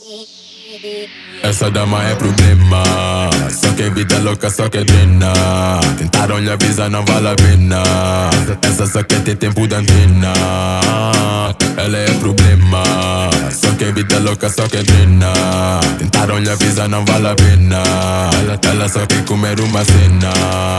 Essa dama é problema, só quer vida louca, só quer drena. Tentaram lhe avisar, não vale a pena. Essa só quer ter tempo de antena. Ela é problema, só quer vida louca, só quer drena. Tentaram lhe avisar, não vale a pena. Ela só quer comer uma cena.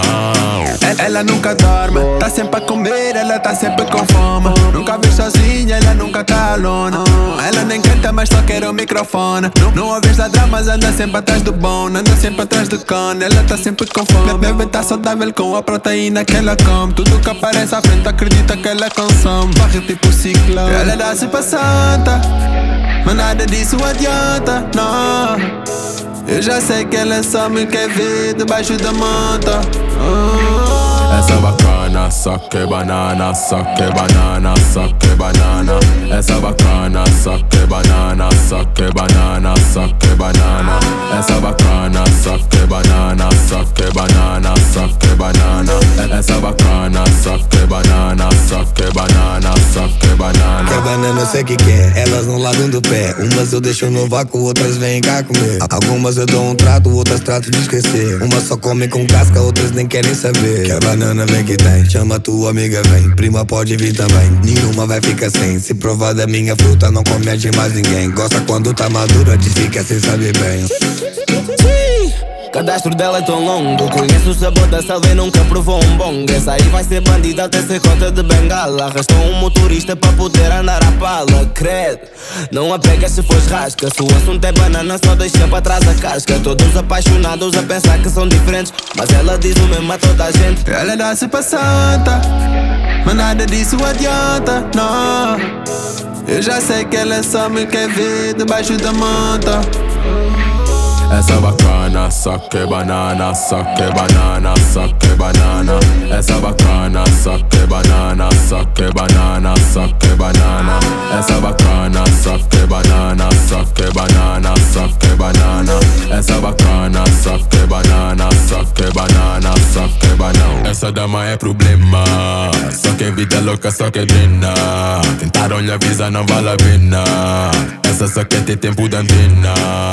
Ela nunca dorme, tá sempre a comer, ela tá sempre com fome. Nunca vê sozinha, ela nunca tá alone. Ela nem canta, mas só quer o microfone. Não ouves da dramas, anda sempre atrás do bom, anda sempre atrás do cone. Ela tá sempre com fome, bebê tá saudável com a proteína que ela come. Tudo que aparece à frente acredita que ela consome. Varre tipo ciclone. Ela dá-se pra santa, mas nada disso adianta, não. Eu já sei que ela só me quer ver debaixo da manta. Essa bacana, só que banana, só que banana, só que banana. Essa bacana, só que banana, só que banana, só que banana. Essa bacana, só que banana, só que banana, só que banana. Essa bacana, só que banana, só que banana, só que banana. Quer banana, eu sei que quer, elas não largam do pé. Umas eu deixo no vácuo, outras vêm cá comer. Algumas eu dou um trato, outras trato de esquecer. Umas só comem com casca, outras nem querem saber. Quer banana, vem que tem, chama tua amiga, vem. Prima pode vir também, nenhuma vai ficar sem. Se provar da minha fruta, não come de mais ninguém. Gosta quando tá madura, diz que quer sem saber bem. Cadastro dela é tão longo, conheço o sabor da selva e nunca provou um bong. Essa aí vai ser bandida até ser conta de bengala. Arrastou um motorista para poder andar à pala, credo. Não a pega se fores rasca, se o assunto é banana só deixa para trás a casca. Todos apaixonados a pensar que são diferentes, mas ela diz o mesmo a toda a gente. Ela dá-se pra santa, mas nada disso adianta, não. Eu já sei que ela só me quer ver debaixo da manta. Essa bacana, só que banana, só que banana, só que banana. Essa bacana, só que banana, só que banana, só que banana. Essa bacana, só que banana, só que banana, só que banana. Essa bacana, só que banana, só que banana, só que banana. Essa dama é problema, só que vida louca, só que drena. Tentaram lhe avisar, não vale a pena. Essa só quer ter tempo de antena.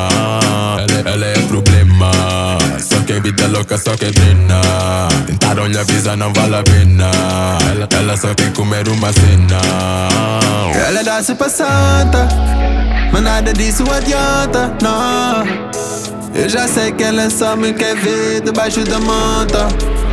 Ela é problema, só que vida louca, só que drena. Tentaram lhe avisar, não vale a pena. Ela só quer comer uma cena. Ela dá-se pra santa, mas nada disso adianta, não. Eu já sei que ela só me quer ver debaixo da manta.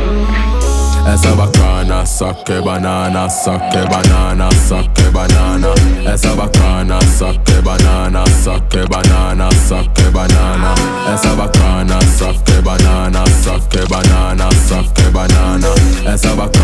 Essa bacana, só que banana, só que banana, só que banana. Essa bacana, só que banana, só que banana, só que banana. Essa bacana, só que banana, só que banana, só que banana. Essa bacana.